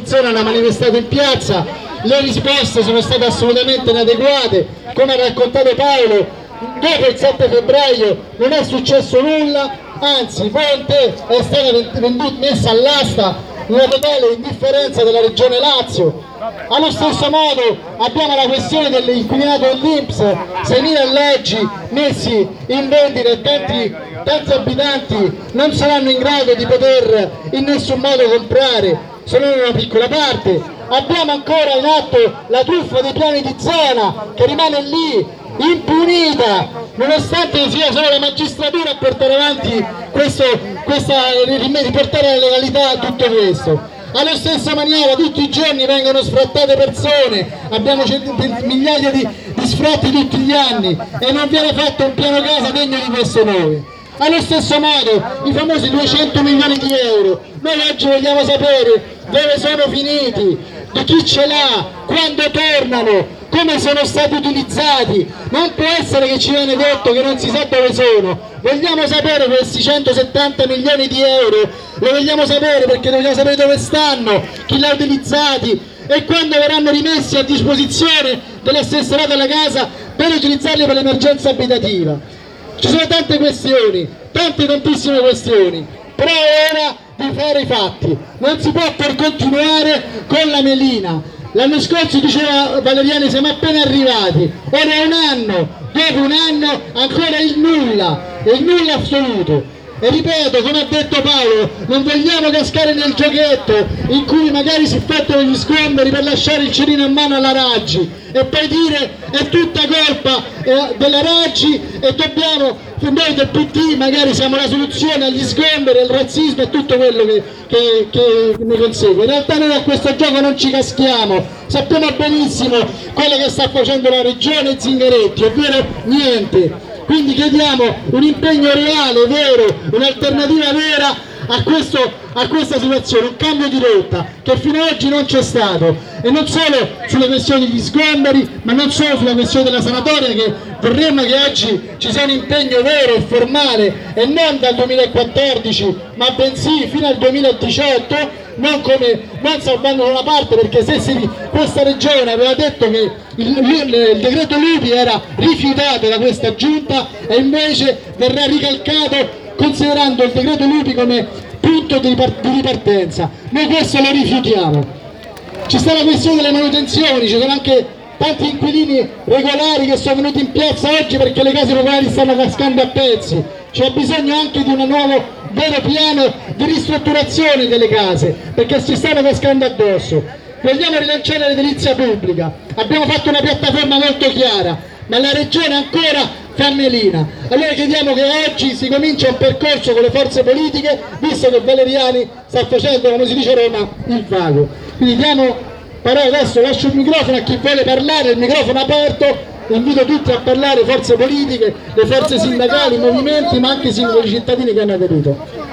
persone hanno manifestato in piazza, le risposte sono state assolutamente inadeguate, come ha raccontato Paolo. Dopo il 7 febbraio non è successo nulla, anzi Ponte è stata messa all'asta, una totale indifferenza della Regione Lazio. Allo stesso modo abbiamo la questione dell'inquinato dell'Inps, 6.000 alloggi messi in vendita e tanti abitanti non saranno in grado di poter in nessun modo comprare, solo una piccola parte. Abbiamo ancora in atto la truffa dei piani di zona che rimane lì impunita, nonostante sia solo la magistratura a portare avanti riportare alla legalità tutto questo. Allo stesso maniera tutti i giorni vengono sfrattate persone, abbiamo migliaia di sfratti tutti gli anni e non viene fatto un piano casa degno di questo nome. Allo stesso modo i famosi 200 milioni di euro, noi oggi vogliamo sapere dove sono finiti, di chi ce l'ha, quando tornano, come sono stati utilizzati. Non può essere che ci viene detto che non si sa dove sono. Vogliamo sapere questi 170 milioni di euro, lo vogliamo sapere perché vogliamo sapere dove stanno, chi li ha utilizzati e quando verranno rimessi a disposizione dell'assessorato alla casa per utilizzarli per l'emergenza abitativa. Ci sono tante questioni, tantissime questioni, però è ora di fare i fatti. Non si può per continuare con la melina. L'anno scorso diceva Valeriani siamo appena arrivati, ora è un anno, dopo un anno ancora il nulla assoluto. E ripeto, come ha detto Paolo, non vogliamo cascare nel giochetto in cui magari si effettuano gli sgomberi per lasciare il cerino in mano alla Raggi e poi dire è tutta colpa della Raggi e noi del PD magari siamo la soluzione agli sgomberi, al razzismo e tutto quello che ne consegue. In realtà noi a questo gioco non ci caschiamo, sappiamo benissimo quello che sta facendo la Regione Zingaretti, ovvero niente. Quindi chiediamo un impegno reale, vero, un'alternativa vera a questa situazione, un cambio di rotta che fino ad oggi non c'è stato, e non solo sulle questioni degli sgomberi, ma non solo sulla questione della sanatoria, che vorremmo che oggi ci sia un impegno vero e formale e non dal 2014 ma bensì fino al 2018, non salvando una parte, perché se questa regione aveva detto che il decreto Lupi era rifiutato da questa giunta e invece verrà ricalcato considerando il decreto Lupi come punto di ripartenza. Noi questo lo rifiutiamo. Ci sta la questione delle manutenzioni, ci sono anche tanti inquilini regolari che sono venuti in piazza oggi perché le case popolari stanno cascando a pezzi. C'è bisogno anche di un nuovo vero piano di ristrutturazione delle case perché si stanno cascando addosso. Vogliamo rilanciare l'edilizia pubblica, abbiamo fatto una piattaforma molto chiara, ma la regione ancora fa melina. Allora chiediamo che oggi si comincia un percorso con le forze politiche, visto che Valeriani sta facendo, come si dice a Roma, il vago. Quindi diamo parola, adesso lascio il microfono a chi vuole parlare, il microfono aperto, invito tutti a parlare, forze politiche, le forze sindacali, i movimenti, ma anche i singoli cittadini che hanno aderito.